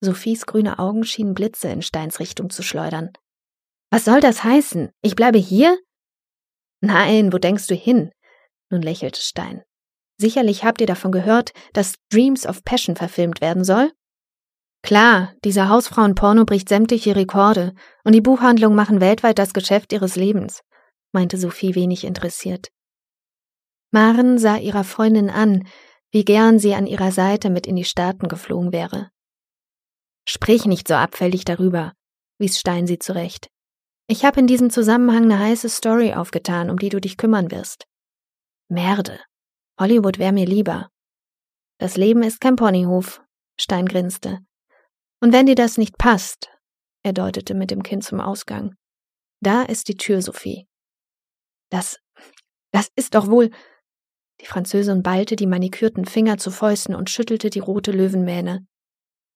Sophies grüne Augen schienen Blitze in Steins Richtung zu schleudern. »Was soll das heißen? Ich bleibe hier?« »Nein, wo denkst du hin?« Nun lächelte Stein. »Sicherlich habt ihr davon gehört, dass Dreams of Passion verfilmt werden soll?« »Klar, dieser Hausfrauen-Porno bricht sämtliche Rekorde und die Buchhandlungen machen weltweit das Geschäft ihres Lebens«, meinte Sophie wenig interessiert. Maren sah ihrer Freundin an, wie gern sie an ihrer Seite mit in die Staaten geflogen wäre. »Sprich nicht so abfällig darüber«, wies Stein sie zurecht. »Ich habe in diesem Zusammenhang eine heiße Story aufgetan, um die du dich kümmern wirst.« »Merde, Hollywood wäre mir lieber.« »Das Leben ist kein Ponyhof«, Stein grinste. »Und wenn dir das nicht passt«, er deutete mit dem Kinn zum Ausgang, »da ist die Tür, Sophie.« Das ist doch wohl...« Die Französin ballte die manikürten Finger zu Fäusten und schüttelte die rote Löwenmähne.